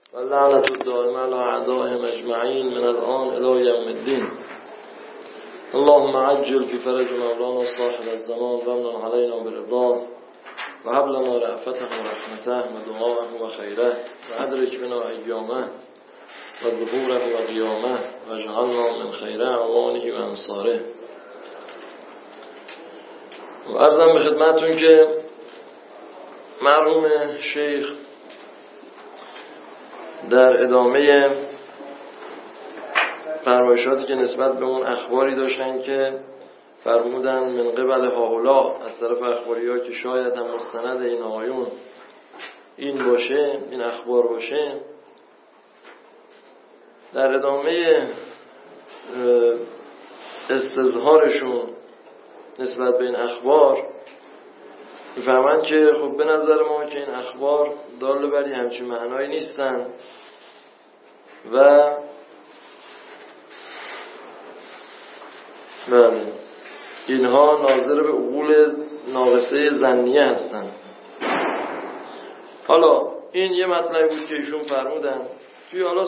واللعنة الدائمة على أعدائهم أجمعين من الآن إلى يوم الدين. اللهم عجل في فرج مولانا صاحب الزمان وامن علينا برضاه وهب لنا رأفته ورحمته ودعاءه وخيره وأدرك بنا أيامه وظهوره وقيامه واجعلنا من خير أعوانه وأنصاره. و عرضم به خدمتتون که مرحوم شیخ در ادامه فرمایشاتی که نسبت به اون اخباری داشتن که فرمودن من قبل هؤلاء از طرف اخباری‌ها که شاید هم مستند این آقایون این باشه، این اخبار باشه، در ادامه استظهارشون نسبت به این اخبار میفهمند که خب به نظر ما که این اخبار دال بر همچین معنایی نیستن و بله اینها ناظر به عقول ناقصه ظنیه هستن. حالا این یه مطلبی بود که ایشون فرمودن. توی حالا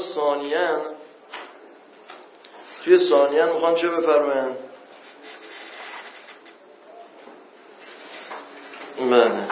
ثانیاً میخوان چه بفرمایند؟ بله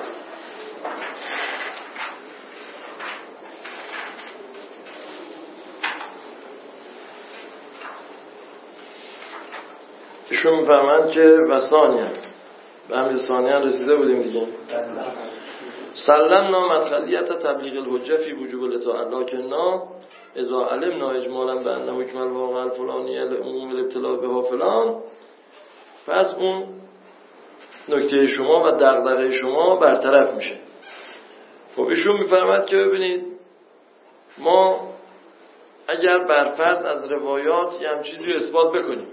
ایشون میفهمند که و ثانیاً به همین ثانیاً رسیده بودیم دیگه. سلمنا مدخلیت تبلیغ الحجه فی وجوب الاطاعه لکننا اذا علمنا اجمالا بان حکم الواقع الفلانی لعموم الابتلاء بها فلان. پس اون نکته شما و دغدغه شما برطرف میشه. خب ایشون میفرماد که ببینید ما اگر برفرض از روایات یه هم چیزی رو اثبات بکنیم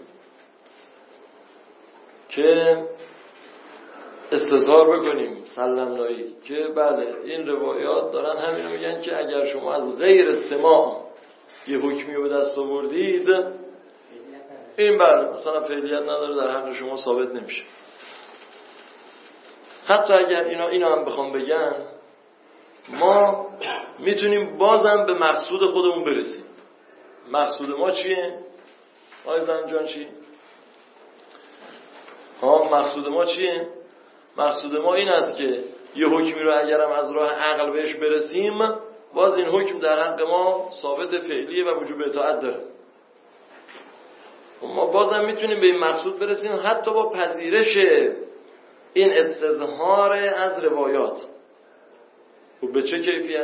که استظهار بکنیم سلمنایی که بله این روایات دارن همین رو میگن که اگر شما از غیر سماع یه حکمی رو به دست آوردید این بله مثلا فعلیت نداره، در حق شما ثابت نمیشه. حتی اگر اینا هم بخوام بگن ما میتونیم بازم به مقصود خودمون برسیم. مقصود ما چیه؟ آقای زنجان چی؟ مقصود ما چیه؟ مقصود ما این است که یه حکمی رو اگرم از راه عقل بهش برسیم باز این حکم در حق ما ثابت فعلیه و وجوب اطاعت داره. ما بازم میتونیم به این مقصود برسیم حتی با پذیرش این استظهار از روایات. و به چه کیفیت؟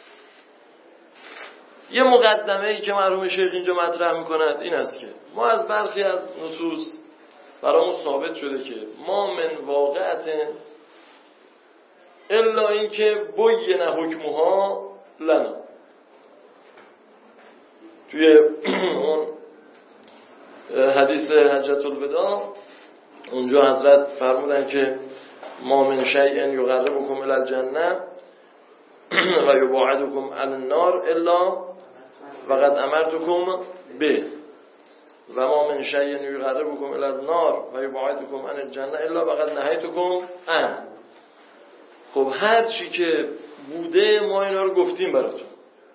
یه مقدمه ای که مرحوم شیخ اینجا مطرح میکند این است که ما از برخی از نصوص برامون ثابت شده که ما من واقعت الا این که بین حکمها لنا. توی اون حدیث حجت الوداع اونجا حضرت فرمودن که ما من شیء یقربکم الی الجنه و یبعدکم عن النار الا وقد امرتکم به و ما من شیء یقربکم الی النار و یبعدکم عن الجنه الا وقد نهیتکم عنه. خب هر چی که بوده ما اینا رو گفتیم براتون.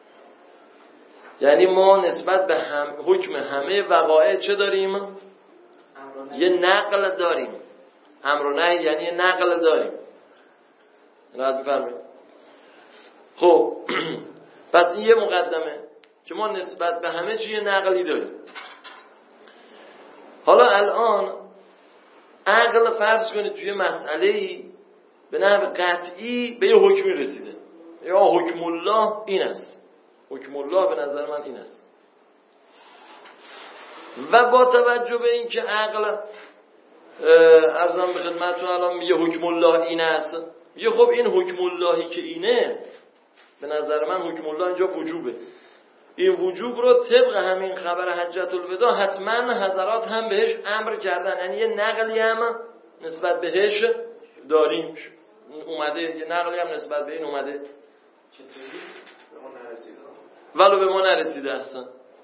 یعنی ما نسبت به حکم همه وقایع چه داریم؟ یه نقل داریم. امر و نهی یعنی یه نقل داریم. راحت بفرمایید. خب پس این یه مقدمه که ما نسبت به همه چی یه نقلی داریم. حالا الان عقل فرض کنید توی مسئله‌ای به نحو قطعی به یه حکمی رسیده یا حکم الله این است، حکم الله به نظر من این است و با توجه به این که عقل عرضم به خدمتتون الان میگه حکم الله این است، میگه خب این حکم اللهی که اینه به نظر من حکم الله اینجا وجوبه. این وجوب رو طبق همین خبر حجت الوداع حتما حضرات هم بهش امر کردن، یعنی یه نقلی هم نسبت بهش داریم اومده، یه نقلی هم نسبت به این اومده ولو به ما نرسیده اصلا.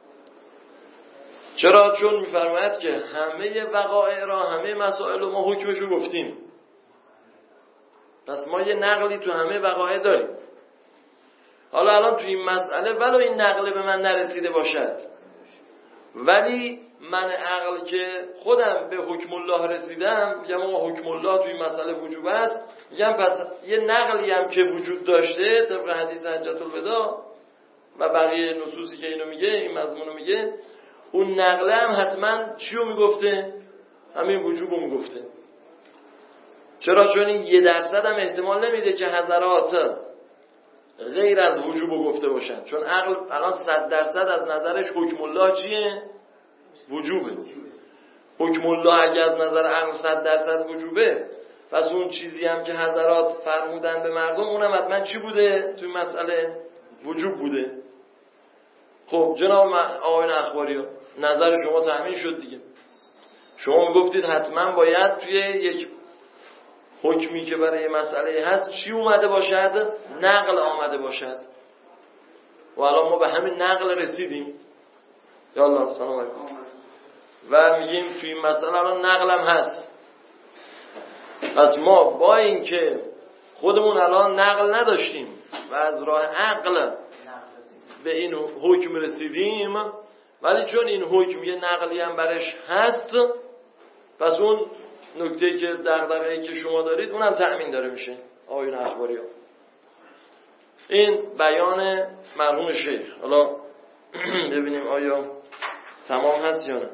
چرا؟ چون میفرماید که همه وقایع را همه مسائل رو ما حکمشو گفتیم، پس ما یه نقلی تو همه وقایع داریم. حالا الان تو این مسئله ولو این نقل به من نرسیده باشد، ولی من عقل که خودم به حکم الله رسیدم، میگم آقا حکم الله تو این مسئله وجوب است، میگم پس یه نقلی هم که وجود داشته طبق حدیث حجة الوداع و بقیه نصوصی که اینو میگه، این مضمونو میگه، اون نقله هم حتما چیو میگفته؟ همین وجوبو میگفته. چرا؟ چون این 1% هم احتمال نمیده که حضرات غیر از وجوبو گفته باشن، چون عقل الان 100% از نظرش حکم الله چیه؟ وجوبه. حکم الله اگه از نظر عقل 100% وجوبه، پس اون چیزی هم که حضرات فرمودن به مردم اونم حتما چی بوده؟ توی مسئله وجوب بوده. خب جناب آقایان اخباری ها، نظر شما تأمین شد دیگه. شما میگفتید حتما باید توی یک حکمی که برای مسئله هست چی اومده باشد؟ نقل آمده باشد. و الان ما به همین نقل رسیدیم. یالله سلام علیکم. و میگیم توی این مسئله الان نقلم هست. پس ما با این که خودمون الان نقل نداشتیم و از راه عقل به این حکم رسیدیم، ولی چون این حکم یه نقلی هم برش هست، پس اون نکته‌ای که دغدغه‌ای که شما دارید اونم تأمین داره میشه. آقایون اخباری ها، این بیان مرحوم شیخ. حالا ببینیم آیا تمام هست یا نه.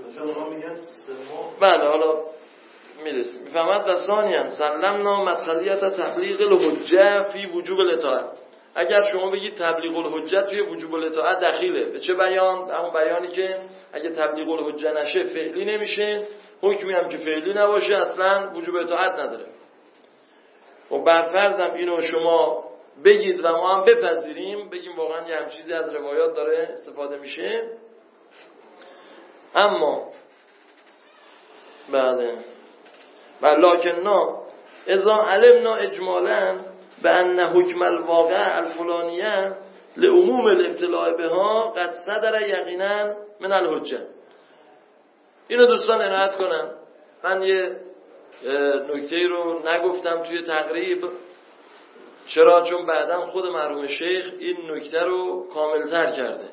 بله حالا میرسیم. میفهمد و ثانیاً سلمنا مدخلیت تبلیغ الحجه فی وجوب الاطاعه. اگر شما بگید تبلیغ الحجه توی وجوب الاطاعه دخیله، به چه بیان؟ به اون بیانی که اگه تبلیغ الحجه نشه فعلی نمیشه، حکمی هم که فعلی نباشه اصلا وجوب اطاعت نداره. و برفرضم اینو شما بگید و ما هم بپذیریم، بگیم واقعا یه هم چیزی از روایات داره استفاده میشه. اما لکننا اذا علمنا اجمالا بأن حکم الواقع الفلانیه لعموم الابتلاء بها قد صدر یقینا من الحجه. اینو دوستان عنایت کنن. من یه نکته رو نگفتم توی تقریب. چرا؟ چون بعداً خود مرحوم شیخ این نکته رو کاملتر کرده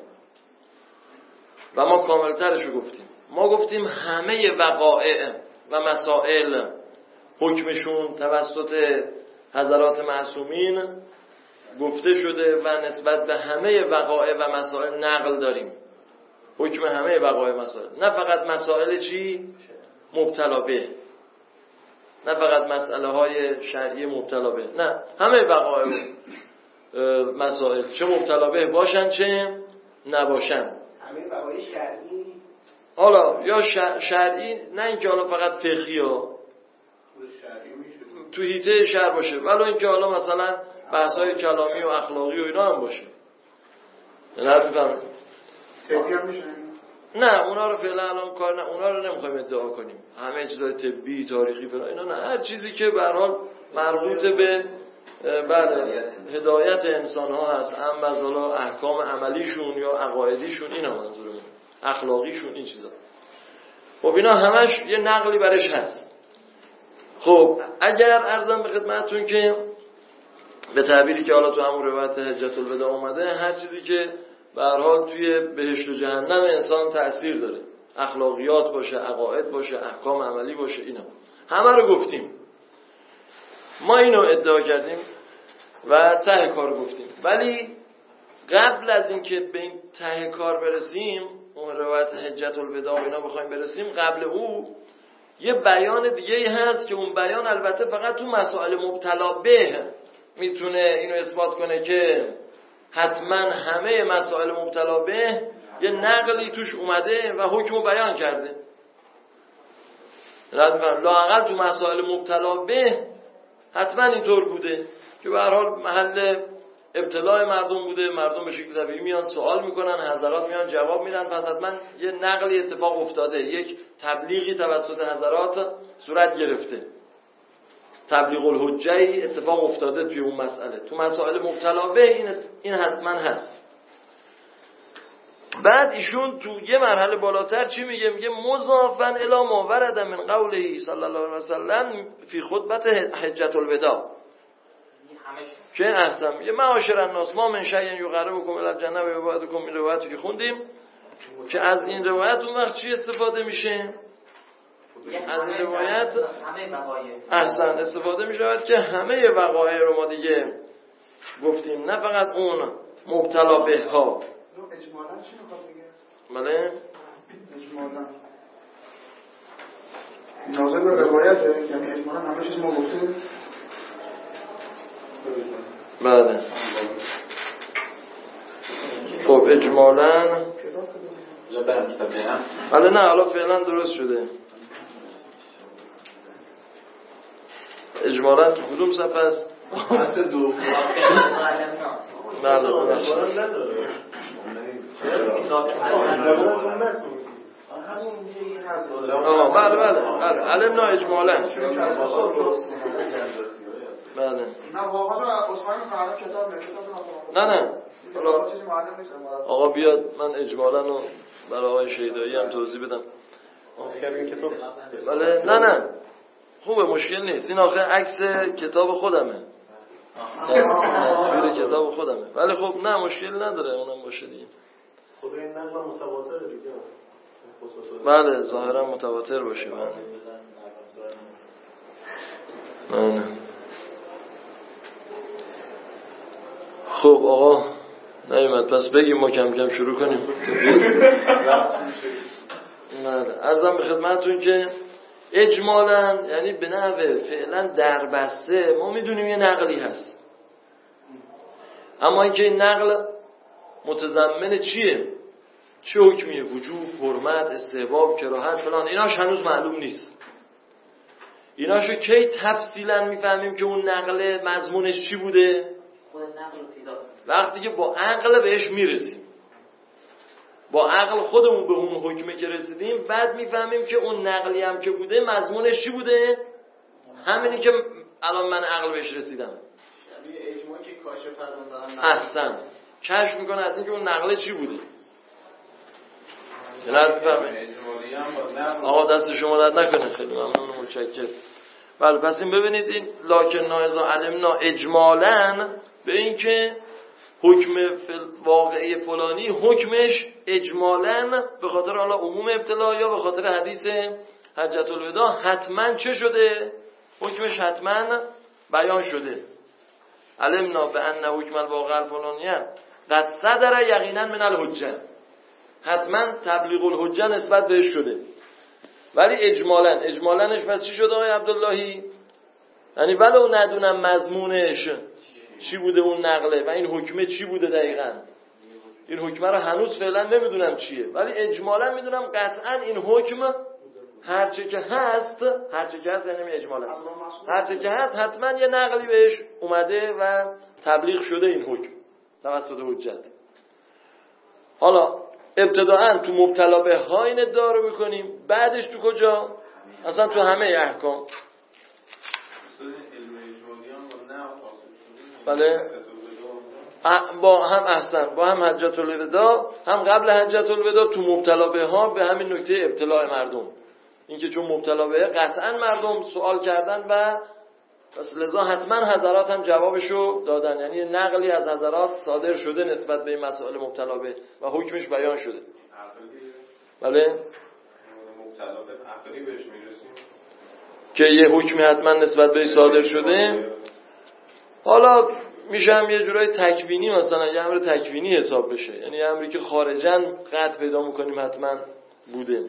و ما کاملترش رو گفتیم. ما گفتیم همه وقایع و مسائل حکمشون توسط حضرات معصومین گفته شده و نسبت به همه وقایع و مسائل نقل داریم. حکم همه وقایع مسائل، نه فقط مسائل چی؟ مبتلا به، نه فقط مسئله های شرعی مبتلا به، نه همه وقایع مسائل چه مبتلا به باشن چه نباشن. همه وقایع شرعی، حالا یا شرعی، نه اینکه حالا فقط فقهی ها تو حیطه شرع باشه، ولی اینکه حالا مثلا بحث‌های کلامی و اخلاقی و اینا هم باشه. نه میفهمید؟ نه اونا رو فعلا الان کار نه، اونا رو نمیخوایم ادعا کنیم. همه چیزای طبی، تاریخی فلان اینا نه، هر چیزی که به هر حال مربوط به هدایت انسان ها هست، هم از حالا احکام عملیشون یا عقایدیشون، اینا منظورمون، اخلاقیشون، این چیزا. خب اینا همش یه نقلی برش هست. خب اگر عرضم به خدمتتون که به تعبیری که حالا تو همون روایت حجة الوداع اومده، هر چیزی که به هر حال توی بهشت و جهنم انسان تأثیر داره، اخلاقیات باشه، عقاید باشه، احکام عملی باشه، اینا همه رو گفتیم. ما اینو ادعا کردیم و ته کار گفتیم. ولی قبل از اینکه به این ته کار برسیم، اون روایت حجة الوداع اینا بخوایم برسیم، قبل او یه بیان دیگه ای هست که اون بیان البته فقط تو مسائل مبتلا به میتونه اینو اثبات کنه که حتما همه مسائل مبتلا به یه نقلی توش اومده و حکمو بیان کرده. لااقل تو مسائل مبتلا به حتما اینطور بوده که به هر حال محل ابتلاع مردم بوده، مردم به شکل طبیعی میان سوال میکنن، حضرات میان جواب میدن، پس حتما یه نقلی اتفاق افتاده، یک تبلیغی توسط حضرات صورت گرفته، تبلیغ الحجه اتفاق افتاده توی اون مسئله. تو مسائل مبتلا به این حتما هست. بعد ایشون تو یه مرحله بالاتر چی میگه؟ میگه مضافاً الی ما ورد من قوله صلی الله علیه و سلم فی خطبه حجة الوداع. که احسن میگه معاشر الناس ما من شیء یقربکم الی الجنه و یبعدکم این روایتی که خوندیم که از این روایت اون وقت چی استفاده میشه؟ از این روایت احسن استفاده میشه که همه وقایع رو ما دیگه گفتیم، نه فقط اون مبتلا به ها. اجمالاً چی میخواد بگه؟ بله اجمالاً ناظر به روایت، یعنی اجمالاً همه چیز ما گفتیم. بله خب اجمالاً بله نه حالا فعلا درست شده. اجمالاً تو کدوم صفحه است؟ حتی دو بله بله علمنا اجمالاً. بله نه واقعا عثمان میگه کتاب نه آقا بیاد من اجمالاً رو برای آقای شیدایی هم توضیح بدم. بله نه خوبه مشکل نیست، این آخه عکس کتاب خودمه، تصویر کتاب خودمه، ولی خب نه مشکل نداره اونم باشه دیگه. خب این نقل متواتر دیگه. بله ظاهرا متواتر باشه. بله خب آقا نیومد، پس بگیم ما کم کم شروع کنیم. عرضم به خدمتتون که اجمالاً یعنی به نحو فعلا دربسته ما میدونیم یه نقلی هست، اما اینکه این نقل متضمن چیه، چه حکمیه، وجوب، حرمت، استحباب، کراهت فلان، ایناش هنوز معلوم نیست. ایناشو کی تفصیلا میفهمیم که اون نقل مضمونش چی بوده؟ وقتی که با عقل بهش میرسیم، با عقل خودمون به اون حکمه که رسیدیم، بعد میفهمیم که اون نقلی هم که بوده مضمونش چی بوده؟ همینی که الان من عقل بهش رسیدم. اجماعی که کاشف فرمودن احسن کشف میکنه از اینکه اون نقله چی بوده. جناب بفرمایید. آقا دست شما درد نکنه، خیلی ممنون و متشکرم. بله پس این ببینید این لکن اذا علمنا اجمالاً به این که حکم واقعی فلانی حکمش اجمالاً به خاطر حالا عموم ابتلا یا به خاطر حدیث حجة الوداع حتما چه شده؟ حکمش حتما بیان شده. علمنا به ان حکم الواقع الفلانیه قد صدر یقینا من الحجه، حتما تبلیغ الحجه نسبت بهش شده. ولی اجمالنش پس چی شده آقای عبداللهی؟ یعنی ولو ندونم مضمونش چی بوده اون نقله و این حکمه چی بوده دقیقاً، این حکمه رو هنوز فعلا نمیدونم چیه، ولی اجمالا میدونم قطعا این حکم هرچه که هست یعنی اجمالا هرچه که هست حتما یه نقلی بهش اومده و تبلیغ شده این حکم توسط حجت. حالا ابتداءً تو مبتلا به ها این ادعا رو میکنیم، بعدش تو کجا؟ اصلا تو همه احکام. بله با هم احسن با هم حجة الوداع، هم قبل حجة الوداع تو مبتلا به ها به همین نکته ابتلاء مردم، اینکه چون مبتلا به قطعا مردم سوال کردن و پس لذا حتما حضرات هم جوابشو دادن، یعنی نقلی از حضرات صادر شده نسبت به این مسائل مبتلا به و حکمش بیان شده. بله مبتلا به عقلی بهش میرسیم که یه حکمی حتما نسبت به صادر شده. حالا میشه هم یه جورای تکوینی، مثلا یه امر تکوینی حساب بشه، یعنی یه امری که خارجاً قطع پیدا میکنیم حتما بوده.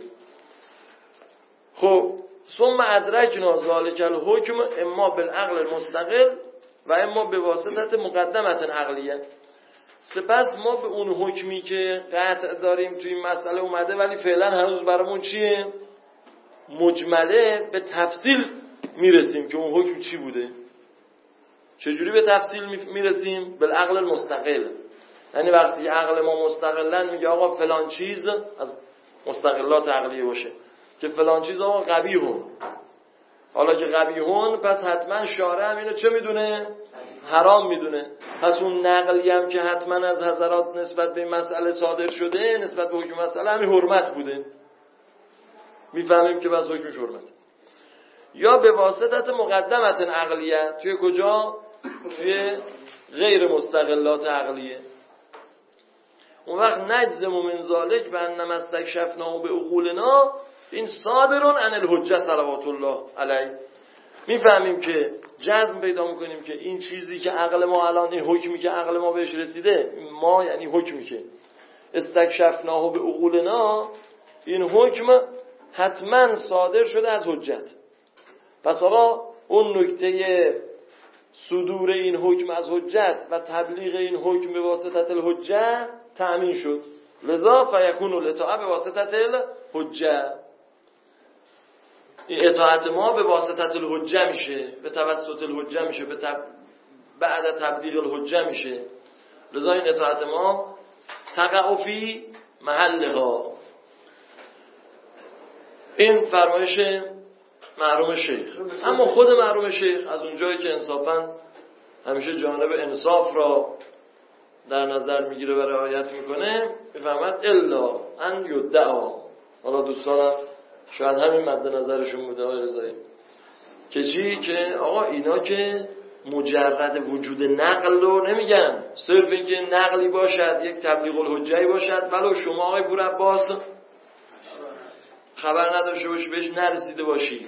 خب ثم ادرکنا ذلک الحکم اما بالعقل المستقل و اما به واسطه مقدمت عقلیه. سپس ما به اون حکمی که قطع داریم توی این مسئله اومده ولی فعلا هنوز برامون چیه؟ مجمله، به تفصیل میرسیم که اون حکم چی بوده. چجوری به تفصیل میرسیم؟ بالعقل المستقل، یعنی وقتی عقل ما مستقلا میگه آقا فلان چیز از مستقلات عقلیه باشه که فلان چیز آقا قبیحون، حالا که قبیحون پس حتما شارع هم اینو چه میدونه؟ حرام میدونه. پس اون نقلی هم که حتما از حضرات نسبت به این مسئله صادر شده نسبت به حکم مسئله همین حرمت بوده، میفهمیم که بس حکمش حرمت. یا به واسطت مقدمت عقلیه، توی کجا؟ توی غیر مستقلات عقلیه. اون وقت نجزم من ذالک و انما استکشفنا به عقولنا، این صادرون عن الحجه صلوات الله علیه. میفهمیم که جزم پیدا میکنیم که این چیزی که عقل ما الان، این حکمی که عقل ما بهش رسیده، ما یعنی حکمی که استکشفناه به عقولنا، این حکم حتما صادر شده از حجت. پس آقا اون نکته صدور این حکم از حجت و تبلیغ این حکم به واسطه الحجه تأمین شد. لذا فیکون الاطاعه به واسطه الحجه، این اطاعت ما به واسطه الحجه میشه، به توسط الحجه میشه، بعد تبلیغ الحجه میشه. لذا این اطاعت ما تقع فی محلها. این فرمایش محروم شیخ. اما خود محروم شیخ از اونجایی که انصافاً همیشه جانب انصاف را در نظر میگیره و رعایت میکنه، میفهمد الا ان یدعا. حالا دوستانم شاید همین مد نظرشون بوده آقای رضایی، که چی؟ که آقا اینا که مجرد وجود نقل رو نمیگن، صرف اینکه نقلی باشد، یک تبلیغ الحجه‌ای باشد، ولو شما آقای پور عباس خبر نداشته باشی، بهش نرسیده باشی،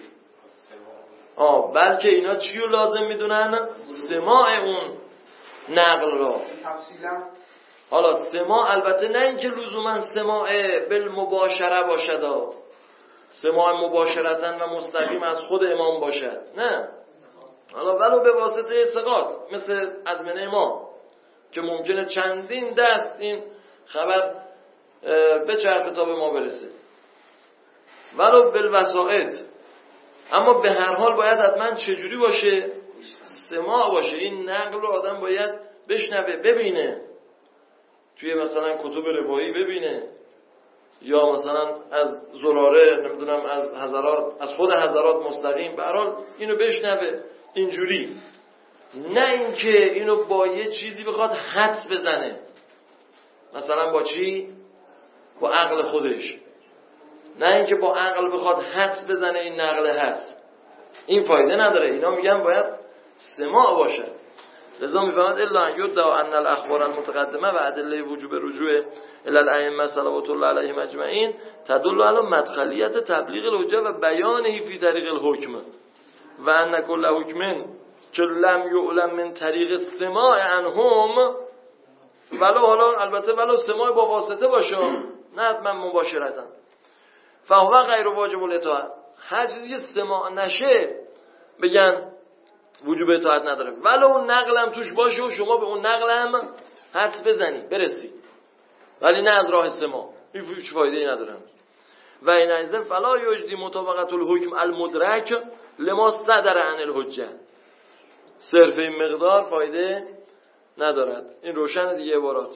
بلکه اینا چی رو لازم میدونن؟ سماع اون نقل را. حالا سماع البته نه اینکه لزوما سماع بالمباشره باشد، سماع مباشرتن و مستقیم از خود امام باشد، نه، حالا ولو به واسطه ثقات مثل ازمنه ما که ممکنه چندین دست این خبر به چرخ تا به ما برسه، ولو بالوسائط. اما به هر حال باید حتما چجوری باشه؟ سماع باشه. این نقل رو آدم باید بشنوه، ببینه، توی مثلا کتب روایی ببینه، یا مثلا از زراره، نمیدونم از حضرات، از خود حضرات مستقیم، به هر حال اینو بشنوه اینجوری. نه اینکه اینو با یه چیزی بخواد حدس بزنه، مثلا با چی؟ با عقل خودش. نه اینکه با عقل بخواد حدس بزنه این نقل هست، این فایده نداره. اینا میگن باید سماع باشه. لذا میفهمد الا ان یدعا ان الاخبار المتقدمه و ادله وجوب رجوع الی الائمه صلوات الله علیهم اجمعین تدل علی مدخلیت تبلیغ الحجه و بیانه فی طریق الحکم و ان کل حکم که لم یعلم من طریق السماع عنهم، ولو حالا البته ولو سماع با واسطه باشه، نه حتما مباشرتا، فهو غیر واجب الاطاعه. هر چیزی که سماع نشه بگن وجوب اطاعت نداره، ولو نقلم توش باشه و شما به اون نقلم حدس بزنی برسی، ولی نه از راه سماع، هیچ فایده‌ای نداره. و این ایزن فلا یجدی مطابقت الحکم المدرک لما صدر عن الحجه. صرف این مقدار فایده ندارد. این روشن دیگه عبارات.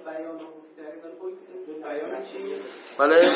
بله؟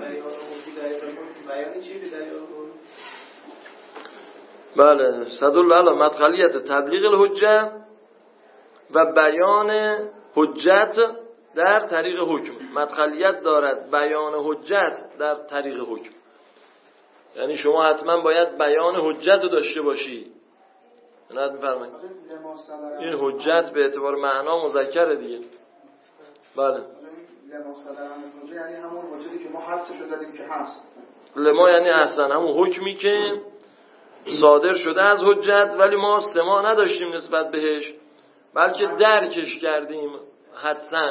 بله، صدل علی مدخلیت تبلیغ الحجه و بیان حجت در طریق حکم. مدخلیت دارد بیان حجت در طریق حکم، یعنی شما حتما باید بیان حجت رو داشته باشی. نه میفرمایید این حجت به اعتبار معنا مذکره دیگه. بله، یعنی همون حجتی که ما حدسش رو زدیم که هست. لما یعنی اصلا همون حکمی که صادر شده از حجت ولی ما سماع نداشتیم نسبت بهش، بلکه درکش کردیم حدساً.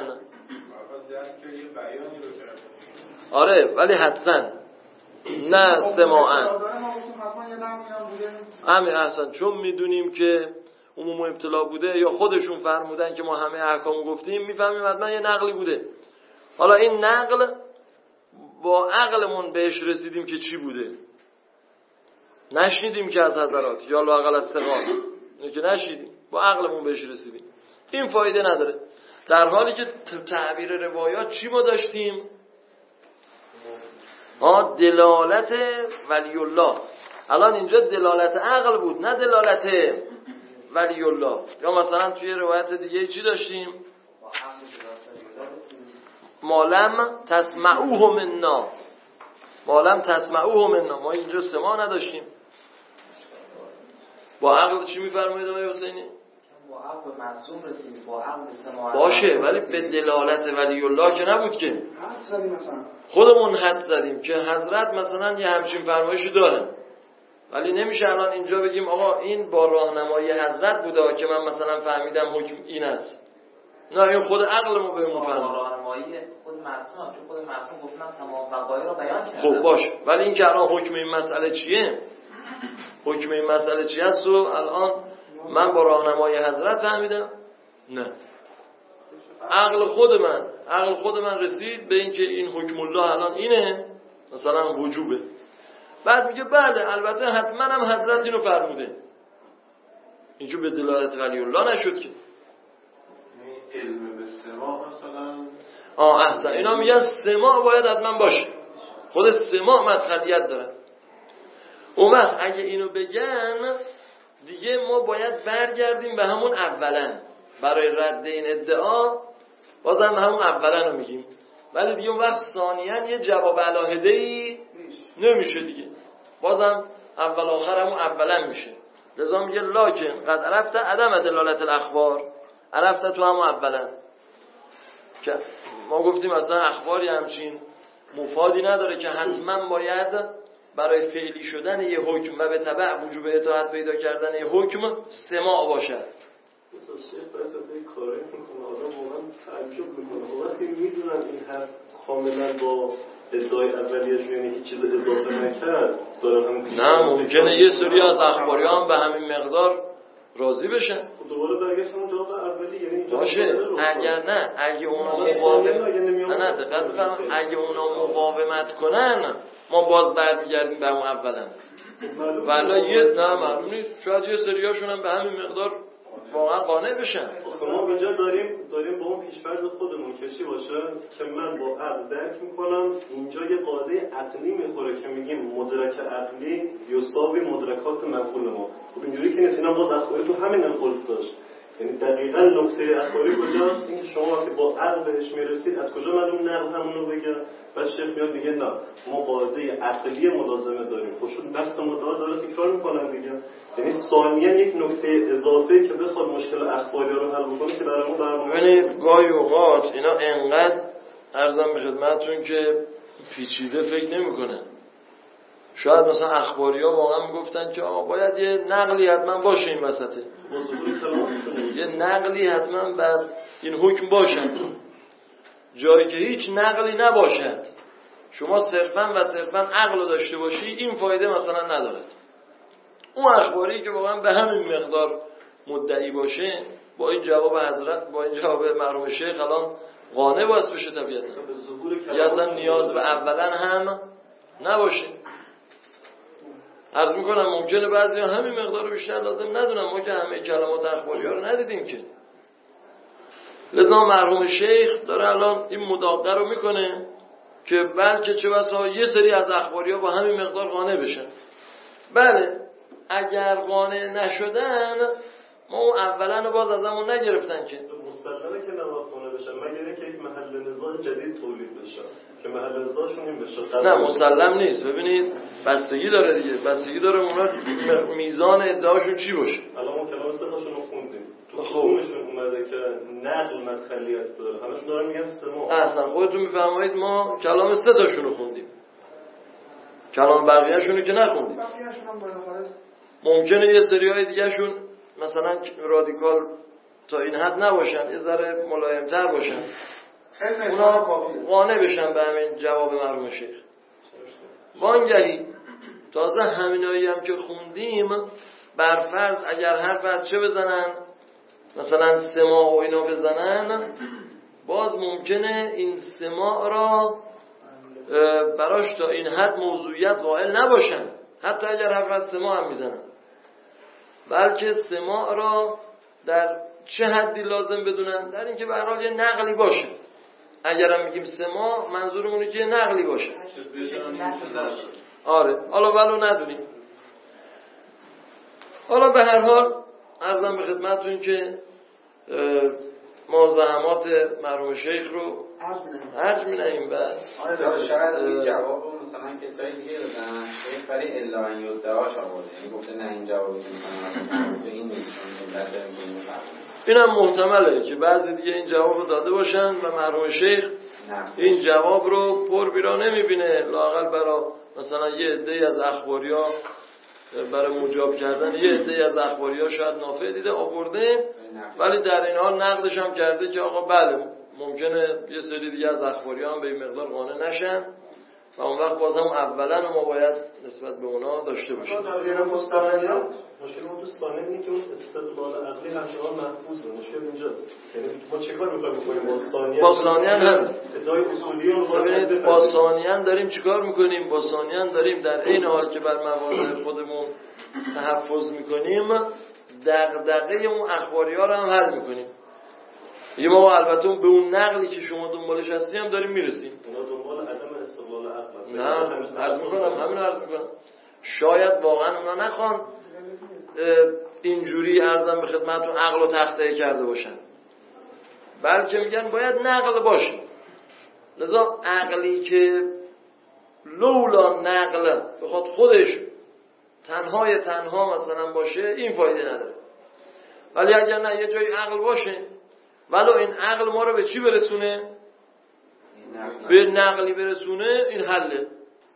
آره ولی حدساً، نه سماعاً. همین احسن، چون میدونیم که عموم ابتلا بوده یا خودشون فرمودن که ما همه احکام گفتیم، میفهمیم حتما یه نقلی بوده. حالا این نقل با عقلمون بهش رسیدیم که چی بوده، نشنیدیم که از حضرات یا لااقل از ثقات، اینو که نشنیدیم، با عقلمون بهش رسیدیم. این فایده نداره. در حالی که تعبیر روایات چی ما داشتیم؟ دلالت ولی الله. الان اینجا دلالت عقل بود، نه دلالت ولی الله. یا مثلا توی روایت دیگه چی داشتیم؟ مالم تسمعوه منا، مالم تسمعوه منا. ما اینجا سماع نداشتیم. با عقل چی میفرمایید آقای حسینی؟ با عقل معصوم رسید، با عقل سماع باشه، ولی به دلالت ولی الله که نبود که. حد زدیم مثلا خودمون حد زدیم که حضرت مثلا یه همچین فرمایشی دارن، ولی نمیشه الان اینجا بگیم آقا این با راهنمایی حضرت بوده که من مثلا فهمیدم حکم این است. نه، این خود عقل ما بهمون فهمید. راهنمایی خود معصوم، چون خود معصوم گفت من تمام وقایع رو بیان کردم. خب باشه، ولی این که الان حکم این مسئله چیه؟ حکم این مسئله چیه است و الان من با راهنمایی حضرت فهمیدم؟ نه، عقل خود من رسید به این که این حکم الله الان اینه، مثلا وجوبه. بعد میگه بله البته حتما هم حضرت اینو فرموده. این که به دلالت ولی الله نشد که. علم به سماع مثلا احسن، اینا میگن سماع باید حتما باشه، خود سماع مدخلیت داره. اون وقت اگه اینو بگن دیگه ما باید برگردیم به همون اولا. برای رد این ادعا بازم همون اولا رو میگیم، ولی دیگه اون وقت ثانیاً یه جواب علاهده‌ای نمیشه دیگه، بازم اول آخر همون اولا میشه. لذا میگه لاکن قد عرفت عدم دلالت الاخبار، عرفت تو همون اولا. که ما گفتیم اصلا اخباری همچین مفادی نداره که حتما باید برای فعلی شدن یه حکم و به تبع وجوب اطاعت پیدا کردن یه حکم سماع باشد. شیخ فلسفه کاری میکنه، آدم واقعا تعجب میکنه وقتی میدونن این حرف کاملا با ادعای اولیش، یعنی هیچ چیز اضافه نکرد دارن همون پیش. نه، ممکنه یه سری از اخباریان به همین مقدار راضی بشن. خب دوباره برگشت همون جواب اولی، یعنی باشه، اگه اونا مقاومت کنن ما باز برمیگردیم به اون اولا. ولی نه معلوم نیست، شاید یه سریاشون هم به همین مقدار واقعا قانع بشن. ما اینجا داریم با اون پیشفرض خودمون کشی باشه که من با عقل درک میکنم اینجا یه قاعده عقلی میخوره که میگیم مدرک عقلی یصابی مدرکات منقول ما. خب اینجوری که نیست، اینا باز اخباری تو همین انقلب داشت. یعنی دقیقاً نکته اخباری کجاست؟ این که شما وقتی با عقل بهش میرسید از کجا معلوم نقل همونو بگه؟ بعد شیخ میاد میگه نه ما قاعده عقلی ملازمه داریم. خب شد دست مدعا داره تکرار میکنن دیگه. یعنی ثانیاً یک نکته اضافه که بخواد مشکل اخباری رو حل بکنه که برامون برنامه. ببینید گاهی اوقات اینا انقدر عرضم به خدمتتون که پیچیده فکر نمیکنن. شاید مثلا اخباری‌ها واقعا میگفتن که آقا باید یه نقلی حتما باشه این وسطه، یه نقلی حتما بر این حکم باشد. جایی که هیچ نقلی نباشد شما صرفاً عقل داشته باشی این فایده مثلا ندارد. اون اخباری که واقعا به همین مقدار مدعی باشه با این جواب حضرت، با این جواب مرحوم شیخ الان قانع باعث بشه طبیعتا، یا اصلا نیاز به اولا هم نباشه. عرض میکنم ممکنه بعضی همین مقدار بیشتر لازم ندونم، ما که همه کلمات اخباری ها رو ندیدیم که. لذا مرحوم شیخ داره الان این مداقه رو میکنه که بلکه چه بسا یه سری از اخباری ها با همین مقدار قانع بشن. بله اگر قانع نشدن ما اون اولا رو باز از همون نگرفتن که مستقله که نباید قانع بشن مگر اینکه یک محل نزاع جدید تولید بشه که محل نزاعشون این بشه. نه مسلم نیست. ببینید بستگی داره دیگه، بستگی داره اونا میزان ادعاشون چی باشه. الان ما کلام استخاشون رو خوندیم تو خودشون اومده که نقل مدخلیت داره، همشون دارن میگن سماع. اصلا خودتون میفرمایید ما کلام سه تاشون رو خوندیم، کلام بقیه‌شون رو که نخوندیم. ممکنه یه سریای دیگه شون مثلا رادیکال تا این حد نباشن، یه ذره ملایم‌تر باشن، اونا قانع بشن به همین جواب مرحوم شیخ. وانگهی تازه همینایی هم که خوندیم برفرض اگر حرف از چه بزنن، مثلا سماع و اینا بزنن، باز ممکنه این سماع را براش تا این حد موضوعیت قائل نباشن، حتی اگر حرف از سماع هم میزنن، بلکه سماع را در چه حدی لازم بدونن؟ در اینکه به هر حال یه نقلی باشه. اگرم میگیم سماع منظورمونه که یه نقلی باشه. آره حالا ولو ندونیم. حالا به هر حال عرضم به خدمتتون که مزاحمات مرحوم شیخ رو عرض ارج می‌نهیم. می‌نهیم. بعد شاید این جواب رو مثلا کسایی دیگه دادن شیخ برای الا ان یدعاش آورده، یعنی گفته نه این جوابی که می‌خوام به این نیست، چون علت داریم که اینو اینم محتمله که بعضی دیگه این جواب رو داده باشن و مرحوم شیخ این جواب رو پر بیرا نمیبینه، لااقل برای مثلا یه عده‌ای از اخباریا برای مجاب کردن یه عده‌ای از اخباریا شاید نافع دیده آورده، ولی در این حال نقدش هم کرده که آقا بله ممکنه یه سری دیگه از اخباریا هم به این مقدار قانع نشن و اون وقت باز هم اولا ما باید نسبت به اونا داشته باشیم. غیر مستقلیت مشکل ما تو ثانیه اینه که اون استدلال عقلی همچنان محفوظه. مشکل اینجاست. یعنی ما چیکار می‌خوایم بکنیم با ثانیه هم ادعای اصولیون رو ببینید با ثانیه داریم چیکار می‌کنیم؟ با ثانیه داریم در این حال که بر مواضع خودمون تحفظ می‌کنیم دغدغه اون اخباری‌ها رو هم حل می‌کنیم. یه ما البته به اون نقلی که شما دنبالش هستی هم داریم میرسیم. اونا دنبال عدم استقلال عقل. نه عرض میکنم همین عرض میکنم شاید واقعا اونا نخوان اینجوری عرضم به خدمتتون عقل و تخته کرده باشن، بلکه میگن باید نقل باشه. لذا عقلی که لولا نقل بخواد خودش تنها مثلا باشه این فایده نداره، ولی اگر نه یه جای عقل باشه ولو این عقل ما رو به چی برسونه؟ به نقلی برسونه، این حله.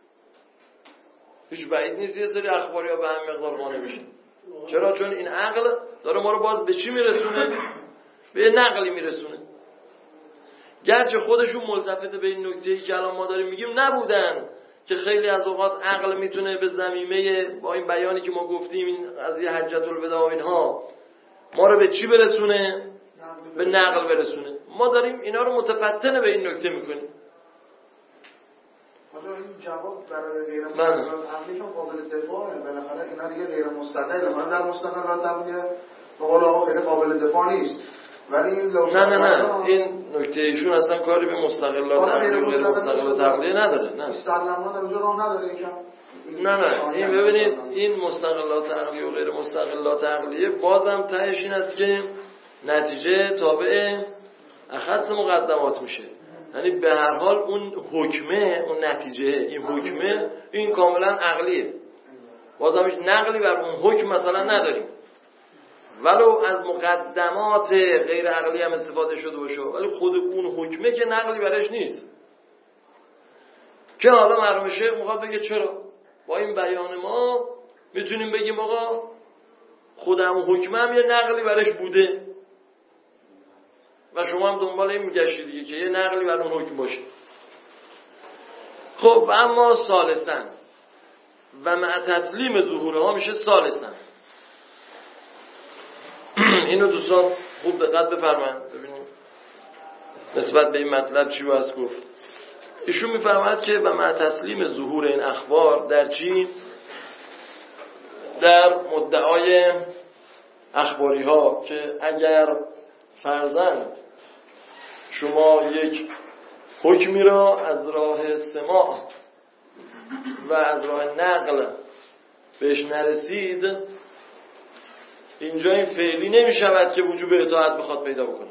هیچ بعید نیست یه سری اخباری ها به هم مقدار قانع بشن. چرا؟ چون این عقل داره ما رو باز به چی میرسونه؟ به نقلی میرسونه. گرچه خودشون ملتفت به این نکته‌ای که الان ما داریم میگیم نبودن که خیلی از اوقات عقل میتونه به ضمیمه با این بیانی که ما گفتیم این قضیه حجت الوداع و اینها ما رو به چی برسونه؟ به نقل برسونه. ما داریم اینا رو متفتن به این نکته میکنیم. حالا این جواب برای غیر مستقل عقلی که قابل دفاعه، بالاخره اینا دیگه غیر مستقل، من در مستقلات عقلی به قول آقا خیلی قابل دفاع نیست. ولی این نه این نکته ایشون اصلا کاری به مستقلات عقلی و غیر مستقلات عقلی نداره. نه استعلامات اونجا راه نداره یکم. نه این ببینید این مستقلات عقلی و غیر مستقلات عقلیه بازم تهش این است که نتیجه تابع اخص مقدمات میشه. یعنی به هر حال اون حکمه، اون نتیجه، این حکمه این کاملا عقلیه. بازم هیچ نقلی بر اون حکم مثلا نداریم، ولو از مقدمات غیر عقلی هم استفاده شده باشه، ولی خود اون حکمه که نقلی برش نیست. که حالا مرحوم شیخ میخواد بگه چرا با این بیان ما میتونیم بگیم آقا خودم حکمه هم یه نقلی برش بوده و شما هم دنبال این میگشتی دیگه که یه نقلی بر اون حکم باشه. خب اما ثالثاً و مع تسلیم ظهورها میشه ثالثاً. اینو دوستان خوب دقت بفرمایید ببینید نسبت به این مطلب چی باید گفت. ایشون میفرماید که و مع تسلیم ظهور این اخبار در چی؟ در مدعای اخباری ها که اگر فرضاً شما یک حکمی را از راه سماع و از راه نقل بهش نرسید، اینجا این فعلی نمی شود که وجوب اطاعت بخواد پیدا بکنه.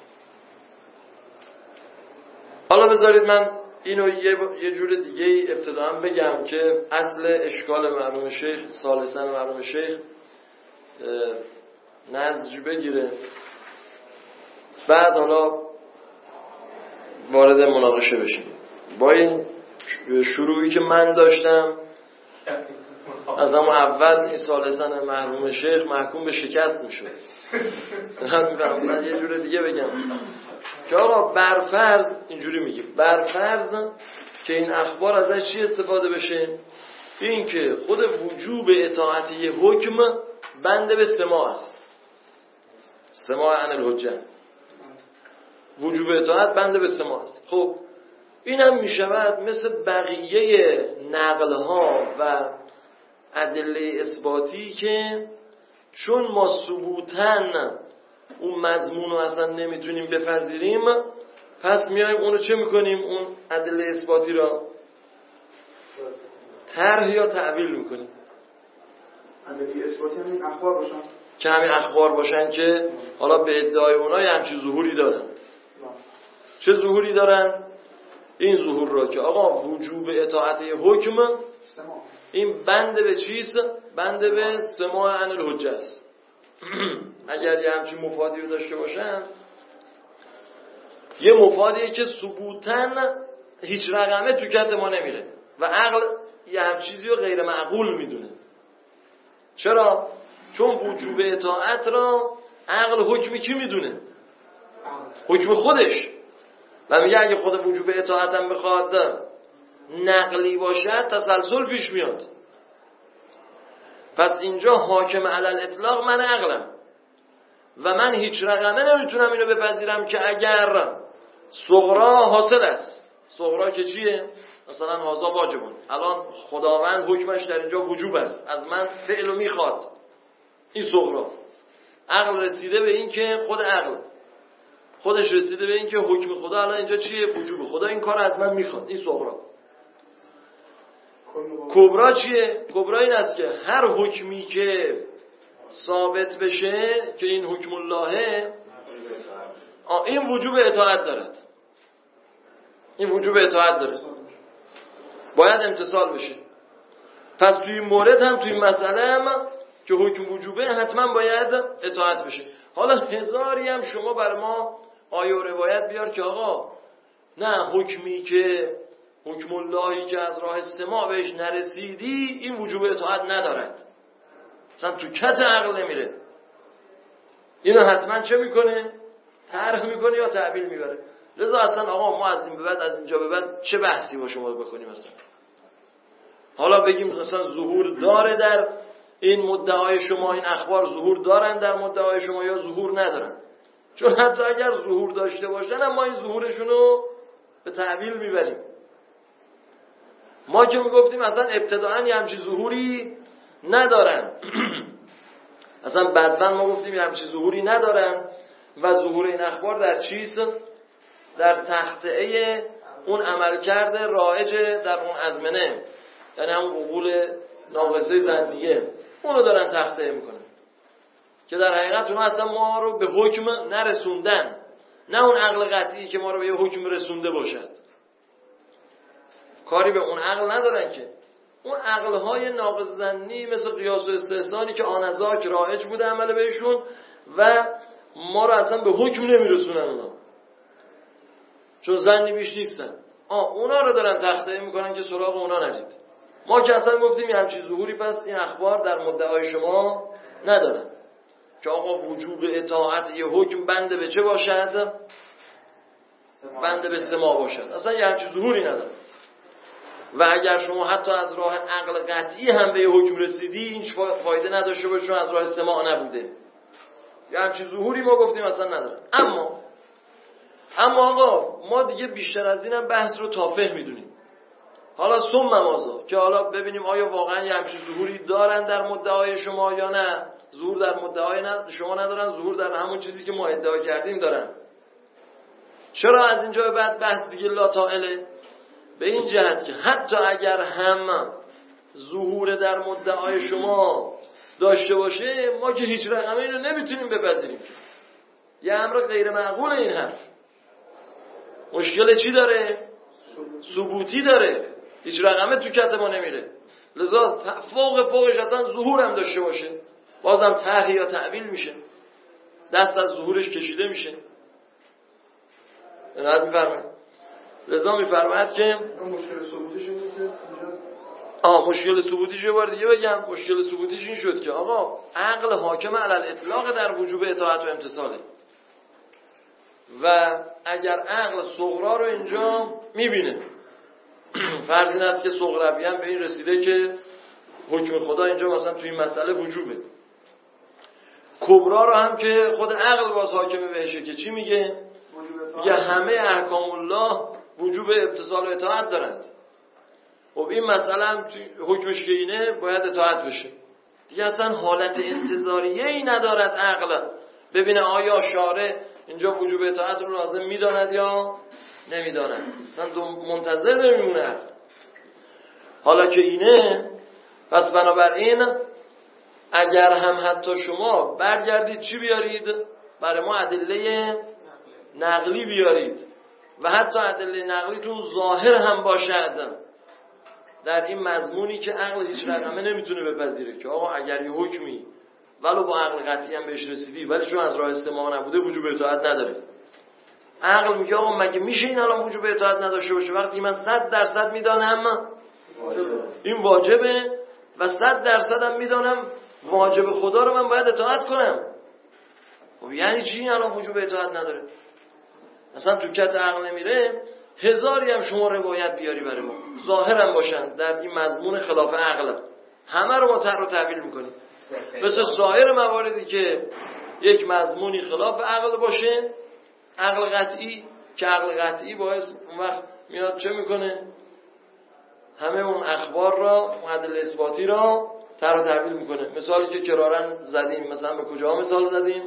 حالا بذارید من اینو یه جور دیگه ابتداً بگم که اصل اشکال مرحوم شیخ ثالثاً مرحوم شیخ نزج بگیره، بعد حالا وارد مناقشه بشیم. با این شروعی که من داشتم از همون اول این ثالثاً مرحوم شیخ محکوم به شکست میشد. من یه جور دیگه بگم که آقا برفرض اینجوری میگیم، برفرض که این اخبار ازش چی استفاده بشه؟ این که خود وجوب اطاعت یه حکم بنده به سماع است، سماع عن الحجه، وجوب اطاعت بنده به سماع است. خب این هم میشود مثل بقیه نقلها و ادله اثباتی که چون ما ثبوتاً اون مضمون رو اصلا نمیتونیم بپذیریم، پس میایم اونو چه میکنیم؟ اون ادله اثباتی را طرح یا تعویل میکنیم. ادله اثباتی هم این اخبار باشن؟ که همین اخبار باشن که حالا به ادعای اونا یه همچین ظهوری دارن. چه ظهوری دارن؟ این ظهور را که آقا وجوب اطاعت حکم این بنده به چیست؟ بنده به سماع عن الحجه است. اگر یه همچین مفادی رو داشته باشن، یه مفادیه که ثبوتاً هیچ رقمه تو کت ما نمیره و عقل یه هم چیزی رو غیر معقول میدونه. چرا؟ چون وجوب اطاعت را عقل حکمی کی میدونه؟ حکم خودش. و میگه اگه خود وجوب اطاعت هم بخواد نقلی باشد تسلسل پیش میاد. پس اینجا حاکم علی الاطلاق من عقلم و من هیچ رقمه نمیتونم اینو بپذیرم که اگر صغرا حاصل است. صغرا که چیه؟ مثلا هازا واجبون، الان خداوند حکمش در اینجا وجوب است، از من فعلو میخواد، این صغرا. عقل رسیده به این که خود عقل خودش رسیده به این که حکم خدا الان اینجا چیه؟ وجوب. خدا این کار از من میخواد، این صغرا. کبرا چیه؟ کبرا این است که هر حکمی که ثابت بشه که این حکم اللهه، این وجوب اطاعت دارد، این وجوب اطاعت داره، باید امتثال بشه. پس توی این مورد هم توی این مسئله هم که حکم وجوبه حتما باید اطاعت بشه. حالا هزاری هم شما بر ما آیه و روایت بیار که آقا نه، حکمی که حکم اللهی که از راه سماع بهش نرسیدی این وجوب اطاعت ندارد، اصلا تو کت عقل نمیره. اینو حتما چه میکنه؟ طرح میکنه یا تعبیل میبره. لذا اصلا آقا ما از این به بعد، از اینجا به بعد چه بحثی با شما بکنیم اصلا؟ حالا بگیم اصلا ظهور داره در این مدعای شما، این اخبار ظهور دارن در مدعای شما یا ظهور ندارن؟ چون حتی اگر ظهور داشته باشن ما این ظهورشونو به تعبیل میبریم. ما که میگفتیم اصلا ابتداعا یه همچین ظهوری ندارن اصلا بعداً ما گفتیم یه همچین ظهوری ندارن و ظهور این اخبار در چیست؟ در تخطئه اون عملکرد رایج در اون ازمنه، یعنی همون عقول ناقصه ظنیه، اونو دارن تخطئه میکنن که در حقیقت اونها اصلا ما رو به حکم نرسوندن، نه اون عقل قطعی که ما رو به یه حکم رسونده باشد. کاری به اون عقل ندارن که اون عقلهای ناقص ظنی مثل قیاس و استحسانی که آنذاک رایج بوده عمل بهشون و ما رو اصلا به حکم نمیرسونن اونا، چون ظنی بیش نیستن. اونا رو دارن تخطئه میکنن که سراغ اونا نرید. ما که اصلا گفتیم یه همچین ظهوری پس این اخبار در مدعای شما ندارن که آقا وجوب اطاعت یه حکم بنده به چه باشد؟ بنده به سماع باشد. اصلا یه همچین ظهوری ندارن. و اگر شما حتی از راه عقل قطعی هم به یه حکم رسیدی این فایده نداشته باشه، چون از راه سماع نبوده. یه همچین ظهوری ما گفتیم اصلا ندارن. اما آقا ما دیگه بیشتر از اینم بحث رو تافه میدونیم. حالا ثم ماذا، که حالا ببینیم آیا واقعا یه همچین ظهوری دارن در مدعای شما یا نه. ظهور در مدعای شما ندارن، ظهور در همون چیزی که ما ادعا کردیم دارن. چرا از اینجا به بعد بحث دیگه لا طائله؟ به این جهت که حتی اگر هم ظهور در مدعای شما داشته باشه، ما که هیچ رقمه اینو نمیتونیم بپذیریم. یه امر غیر معقول این حرف. مشکل چی داره؟ ثبوتی داره. هیچ رقمه تو کت ما نمیره. لذا فوقش اصلا ظهور هم داشته باشه، بازم طرح یا تعبیل میشه، دست از ظهورش کشیده میشه. اینقدر میفرماید. لذا میفرماید که مشکل ثبوتیش اینه که مشکل ثبوتیش یه بار دیگه بگم. مشکل ثبوتیش این شد که آقا عقل حاکم علی الاطلاق در وجوب اطاعت و امتثاله و اگر عقل صغرا رو اینجا میبینه، فرض این است که صغروی هم به این رسیده که حکم خدا اینجا مثلا توی این مسئله وجوبه، کبرا رو هم که خود عقل باز حاکمه بهشه که چی میگه؟ میگه همه احکام الله وجوب امتثال و اطاعت دارند. خب این مسئله هم حکمش که اینه باید اطاعت بشه دیگه. اصلا حالت انتظاریه ای ندارد عقل ببینه آیا شارع اینجا وجوب اطاعت رو لازم میداند یا نمیداند. اصلا منتظر نمیمونه. حالا که اینه، پس بنابراین اگر هم حتی شما برگردید چی بیارید؟ برای ما ادله نقلی بیارید و حتی ادله نقلیتون ظاهر هم باشد در این مضمونی که عقل هیچ رقمه نمیتونه بپذیره که آقا اگر یه حکمی ولو با عقل قطعی هم بهش رسیدی ولی چون از راه استماع نبوده وجوب اطاعت نداره. عقل میگه آقا مگه میشه این الان وجوب اطاعت نداشته باشه وقتی من 100% میدانم این واجبه و 100% هم میدانم واجب خدا رو من باید اطاعت کنم. خب یعنی چی این الان وجوب اطاعت نداره؟ اصلا تو کت عقل نمیره. هزاری هم شما روایت بیاری برای ما ظاهرا باشن در این مضمون خلاف عقل همه رو ما تر و تعویل میکنیم. مثل سایر مواردی که یک مضمونی خلاف عقل باشه عقل قطعی که عقل قطعی باعث اون وقت میاد چه میکنه؟ همه اون اخبار را معدل اثباتی را تر و تعویل میکنه. مثالی که کرارن زدیم مثلا به کجا مثال زدیم؟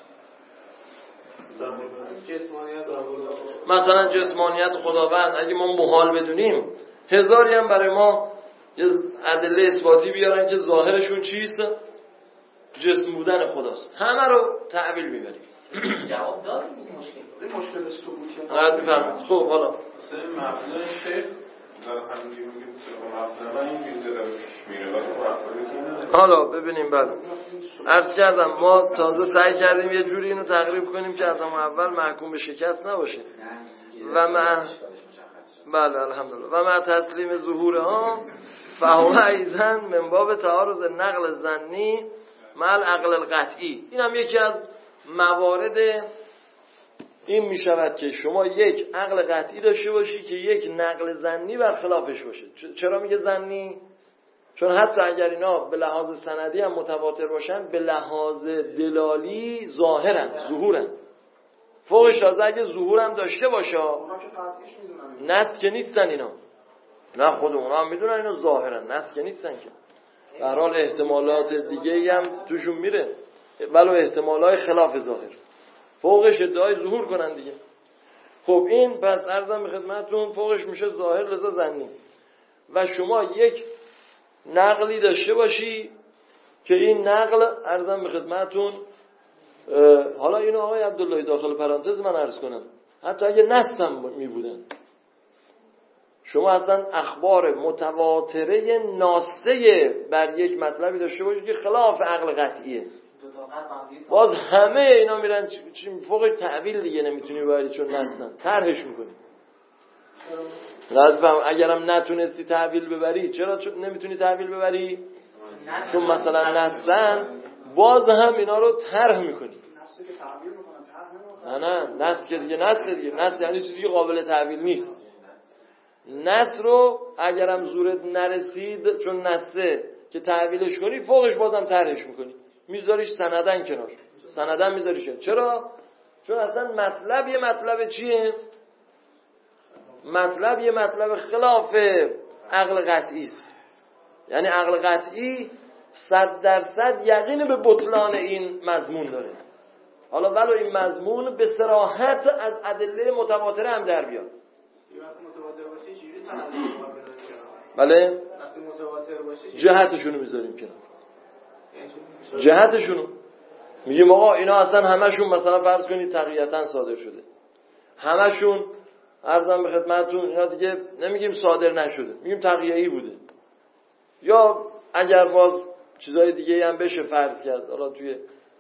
مثلا جسمانیت خداوند اگه ما محال بدونیم هزاری هم برای ما یه ادله اثباتی بیارن که ظاهرشون چیست؟ جسم بودن خداست. همه رو تعویل میبریم. جواب داریم این مشکل ثبوتی راحت میفهمید. خب حالا مبنای شیخ داره همینجوری میگیم مبنا این میگه داره میره ولی مبنا حالا ببینیم. بله عرض کردم ما تازه سعی کردیم یه جوری اینو تقریب کنیم که از اول محکوم به شکست نباشه و بله الحمدلله و مع تسلیم ظهورها فهو ایزن من باب تعارض نقل ظنی مع العقل القطعی. این هم یکی از موارد این می شود که شما یک عقل قطعی داشته باشی که یک نقل ظنی برخلافش باشه. چرا میگه ظنی؟ چون حتی اگر اینا به لحاظ سندی هم متواتر باشن به لحاظ دلالی ظاهرن ظهورن فوقش تازه اگه ظهور هم داشته باشه نص که نیستن اینا. نه خود اونا هم میدونن اینا ظاهرن نص که نیستن که به هر حال احتمالات دیگه هم توشون میره ولو احتمالات خلاف ظاهر فوقش ادعای ظهور کنن دیگه. خب این پس عرضم به خدمتتون فوقش میشه ظاهر لذا ظنی و شما یک نقلی داشته باشی که این نقل عرضم به خدمتتون حالا اینو آقای عبدالله داخل پرانتز من عرض کنم حتی اگه نص هم می بودن شما اصلا اخبار متواتره ناسه بر یک مطلبی داشته باشی که خلاف عقل قطعیه باز همه اینا میرن فوق تعویل دیگه نمیتونی ببری چون نستن طرحش میکنی. اگرم نتونستی تعویل ببری چرا نمیتونی تعویل ببری؟ چون مثلا نستن باز هم اینا رو طرح میکنی. نه نست که دیگه نست یعنی چیزی قابل تعویل نیست. نص رو اگرم زورت نرسید چون نسته که تعویلش کنی فوقش بازم طرحش میکنی میذاریش سندن کنار سندن میذاریش کنار. چرا؟ چون اصلا مطلب یه مطلب چیه؟ مطلب یه مطلب خلاف عقل قطعی است. یعنی عقل قطعی 100% یقین به بطلان این مضمون داره حالا ولو این مضمون به صراحت از ادله متواتره هم در بیاد. بله جهتشونو میذاریم کنار جهتشونو میگیم آقا اینا اصلا همشون مثلا فرض کنید تقییتا صادر شده همشون عرضم به خدمتتون اینا دیگه نمیگیم صادر نشده میگیم تقییعی بوده یا اگر باز چیزای دیگه هم بشه فرض کرد حالا توی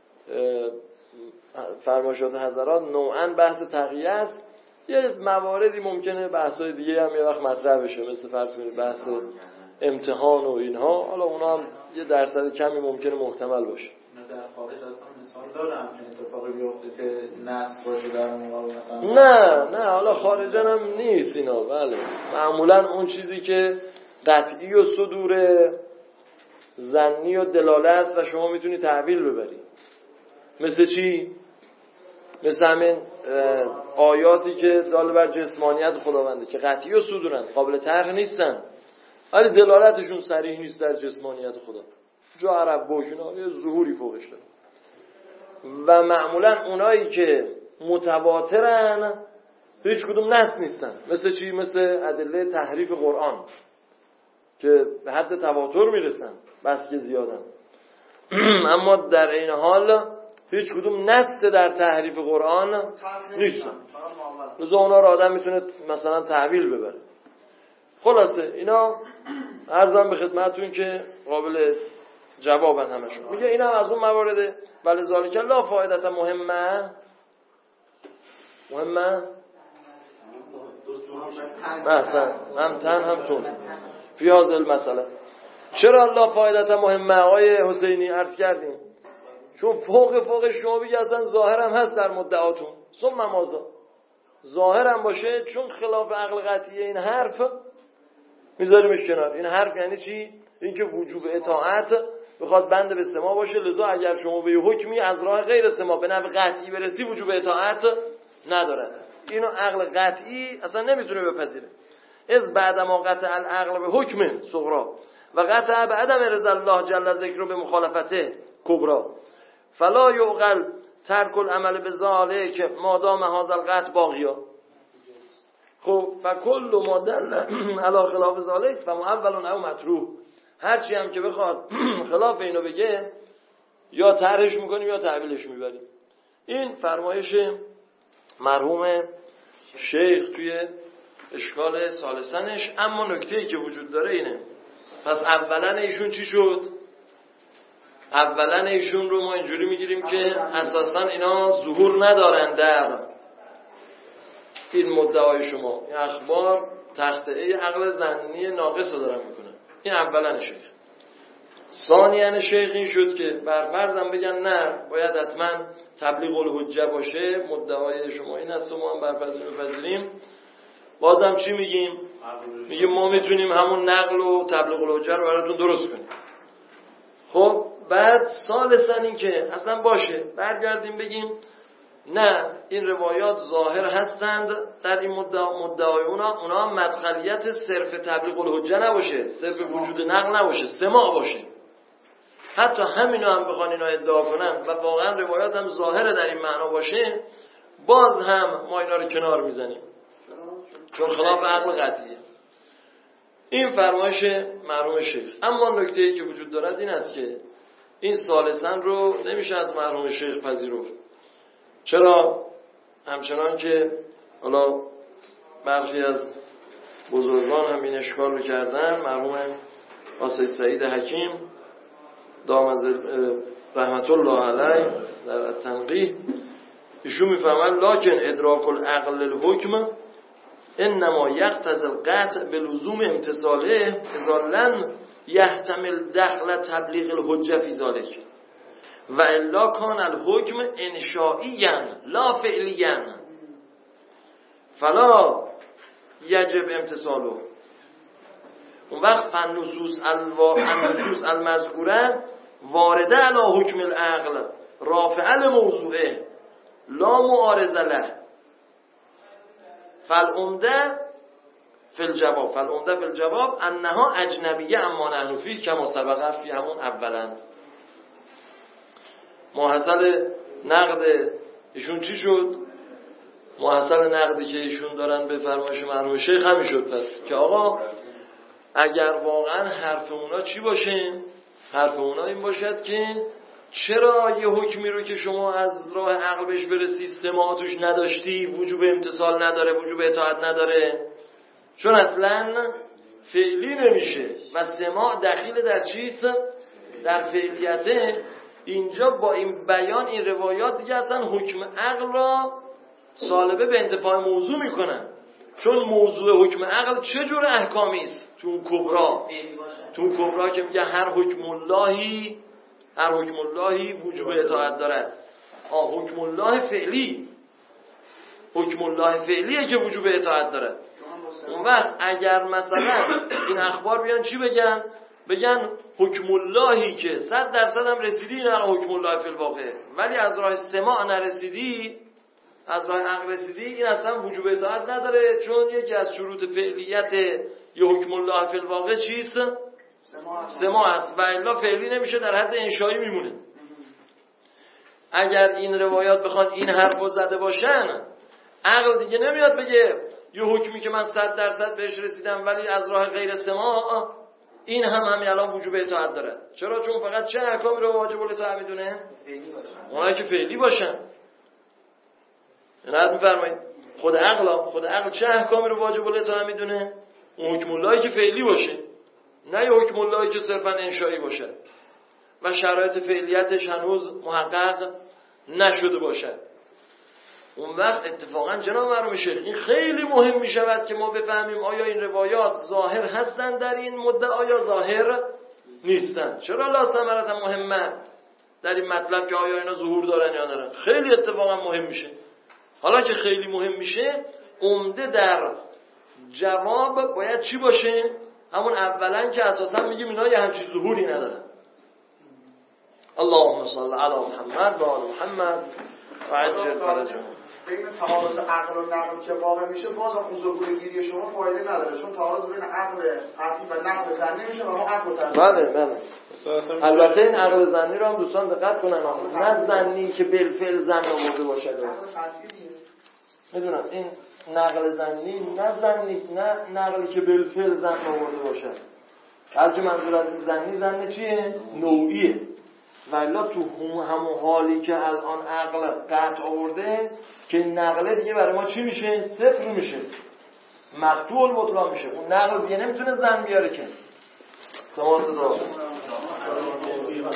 فرمایشات حضرات نوعا بحث تقییه است یه مواردی ممکنه بحثای دیگه هم یه وقت مطرح بشه مثل فرض کنید بحث امتحان و اینها حالا اونا هم یه درصد کمی ممکنه محتمل باشه. در خارج اصلا مثال دارم که اتفاقی بیفته که نصب باشه در مقابل مثلا نه حالا خارجن هم نیست اینا. بله معمولا اون چیزی که قطعی و صدور ظنی و دلالت و شما میتونی تعویل ببری مثل چی؟ مثل همین آیاتی که دال بر جسمانیت خداونده که قطعی و صدورن قابل طرح نیستن ولی دلالتشون صریح نیست در جسمانیت خدا جا عرب بوکنا یه ظهوری فوقش داره و معمولا اونایی که متواترن هیچ کدوم نص نیستن مثل چی؟ مثل ادله تحریف قرآن که به حد تواتر میرسن بس که زیادن اما در این حال هیچ کدوم نص در تحریف قرآن نیست. لذا اونا رو آدم میتونه مثلا تحویل ببره. خلاصه اینا عرضم به خدمتتون که قابل جوابن همشون. میگه اینا از اون موارده. ولی ذالک لا فایدت مهمه مثلا هم تن هم تون فی هذه المسئله. چرا لا فایدت مهمه آقای حسینی عرض کردیم؟ چون فوق شما بگی اصلا ظاهرم هست در مدعاتون، ثم ماذا؟ ظاهرم باشه چون خلاف عقل قطعی این حرف میذاریمش کنار. این حرف یعنی چی؟ اینکه وجوب اطاعت بخواد بنده به سما باشه، لذا اگر شما به حکمی از راه غیر سما به نحو قطعی برسی وجوب اطاعت نداره. اینو عقل قطعی اصلا نمیتونه بپذیره. از بعد ما قطع العقل به حکم صغرا و قطع به عدم رضا الله جل ذکره به مخالفته کبرا فلا یعقل ترک العمل به ذالک ما دام هذا القطع باقیا. خب فکل ما دل علی خلاف ذالک فمعول او مطروح. هرچی هم که بخواد خلاف اینو بگه یا طرحش میکنیم یا تحویلش میبریم. این فرمایش مرحوم شیخ توی اشکال ثالثنش. اما نکته‌ای که وجود داره اینه، پس اولا ایشون چی شد؟ اولا ایشون رو ما اینجوری میگیریم که اساسا اینا ظهور ندارن در این مدعای شما. این اخبار تخطئه عقل ظنی ناقص رو دارن میکنن. این اولا شیخ. ثانیاً شیخ این شد که برفرضم بگن نه باید حتما تبلیغ الحجه باشه، مدعای شما این است و ما هم برفرض بپذیریم. بازم چی میگیم؟ میگیم ما میتونیم همون نقل و تبلیغ الحجه رو براتون درست کنیم. خب بعد ثالثاً این که اصلا باشه برگردیم بگیم نه این روایات ظاهر هستند در این مدعای اونا مدخلیت صرف تبلیغ الحجه نباشه، صرف وجود نقل نباشه، سماع باشه. حتی همینا هم بخوان اینا ادعا کنن و واقعا روایات هم ظاهر در این معنا باشه، باز هم ما اینا رو کنار میزنیم چون خلاف عقل قطعیه. این فرمایش مرحوم شیخ. اما نکته‌ای که وجود دارد این است که این ثالثاً رو نمیشه از مرحوم شیخ پذیرفت. چرا؟ همچنان که حالا برخی از بزرگان هم این اشکال رو کردن. مرحوم آسای سعید حکیم دامز رحمت الله علیه در التنقیح ایشون میفهمن لکن ادراک العقل الحکم انما یقتضی القطع بلزوم امتصاله اذا لم یحتمل دخل تبلیغ الحجه فی ذلک و الا کان الحکم انشائیا لا فعلیا فلا یجب امتصاله. اون وقت النصوص المذکوره وارده علی حکم العقل رافع الموضوعه لا معارض له فالعمده فی الجواب انها اجنبیه اما نحن فیه کما سبق فی همون اولا. محصل نقد ایشون چی شد؟ محصل نقدی که ایشون دارن به فرمایش مرحوم شیخ همین شد پس که آقا اگر واقعا حرف اونا چی باشه؟ حرف اونا این باشد که چرا یه حکمی رو که شما از راه عقل بهش برسی سماع توش نداشتی وجوب امتصال نداره، وجوب اطاعت نداره، چون اصلا فعلی نمیشه و سماع دخیل در چیست؟ در فعلیته. اینجا با این بیان این روایات دیگه اصلا حکم عقل را سالبه به انتفاع موضوع میکنن، چون موضوع حکم عقل چه جور احکامی است؟ تو اون کبرا که میگه هر حکم اللهی وجوب اطاعت دارد. حکم الله فعلیه که وجوب اطاعت دارد. اون وقت اگر مثلا این اخبار بیان چی بگن حکم اللهی که 100% هم رسیدی این حکم الله فی الواقع، ولی از راه سماع نرسیدی، از راه عقل رسیدی، این اصلا وجوب اطاعت نداره، چون یکی از شروط فعلیت یه حکم الله فی الواقع چیست؟ سماع است و الا فعلی نمیشه، در حد انشایی میمونه. اگر این روایات بخوان این حرفو زده باشن، عقل دیگه نمیاد بگه یه حکمی که من 100% بهش رسیدم ولی از راه غیر سماع این هم همین الان وجوب اطاعت داره. چرا؟ چون فقط چه احکامی رو واجب الاطاعت میدونه؟ اونایی که فعلی باشن. نه میفرمایید خود عقل چه احکامی رو واجب الاطاعت میدونه؟ اون حکم اللهی که فعلی باشه، نه یه حکم اللهی که صرفا انشایی باشه و شرایط فعلیتش هنوز محقق نشده باشد. اون وقت اتفاقا جناب مرحوم شیخ این خیلی مهم می شود که ما بفهمیم آیا این روایات ظاهر هستند در این مدعا یا ظاهر نیستند. چرا لا ثمرة مهمه در این مطلب که آیا اینا ظهور دارن یا ندارن، خیلی اتفاقا مهم میشه. حالا که خیلی مهم میشه، عمده در جواب باید چی باشه؟ همون اولا که اساسا میگیم اینا یه همچین ظهوری ندارن. اللهم صل علی محمد و آل محمد و عجل فرجهم. بین تعارض عقل و نقل که واقع میشه، باز هم ظهور گیری شما فایده نداره، چون تعارض بین عقل عقلی و نقل ظنی میشه و ما عقل تنظیم. بله. البته این عقل ظنی رو هم دوستان دقت کنن، نه ظنی که بالفعل ظن آورده باشه. میدونم این نقل ظنی نه نقلی که بالفعل ظن آورده باشه. هرچی منظور از ظن چیه؟ نوعیه. والا تو همون حالی که الان عقل قطع آورده که نقله دیگه برای ما چی میشه؟ صفر میشه، مقطوع المطلق میشه. اون نقل دیگه نمیتونه ظن بیاره که. تمام صدا